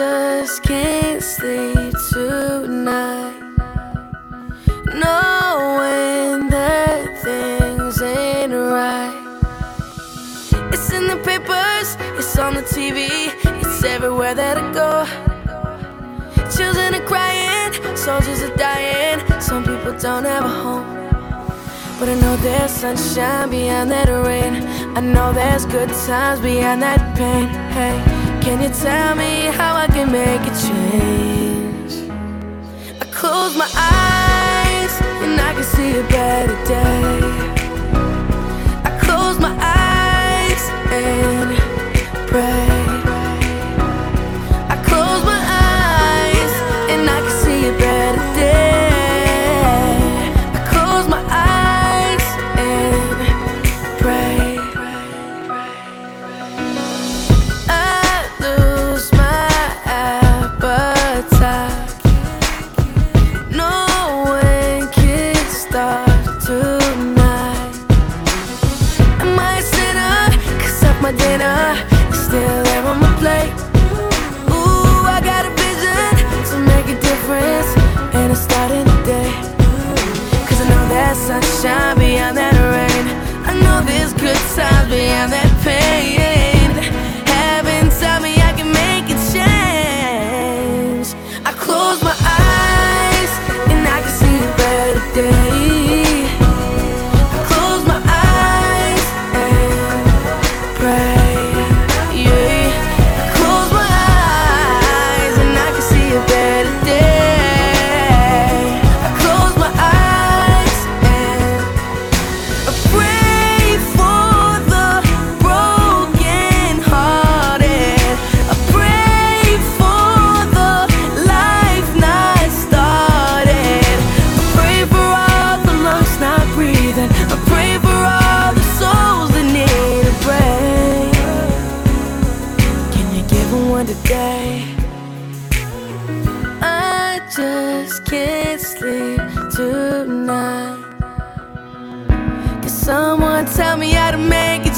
just can't sleep tonight, knowing that things ain't right. It's in the papers, it's on the TV, it's everywhere that I go. Children are crying, soldiers are dying, some people don't have a home. But I know there's sunshine behind that rain, I know there's good times behind that pain. Hey, can you tell me how I can make a change? I close my eyes and I can see a better day. I close my eyes and pray. I close my eyes and I can see a better day. I close my eyes and pray. I lose my appetite, no one can start tonight. Am I a sinner? 'Cause of my dinner is still there on my plate. Ooh, I got a vision to make a difference, and it's starting today. 'Cause I know there's sunshine beyond that rain, I know there's good times beyond that pain. Heaven tell me I can make a change. I close my eyes and I can see a better day. I close my eyes and pray. Yeah. I close my eyes and I can see a better day. I close my eyes and I pray for the broken hearted. I pray for the life not started. I pray for all the lungs not breathing. I pray for all the souls that need a break. Can you give them one today? I just can't sleep tonight. Can someone tell me how to make it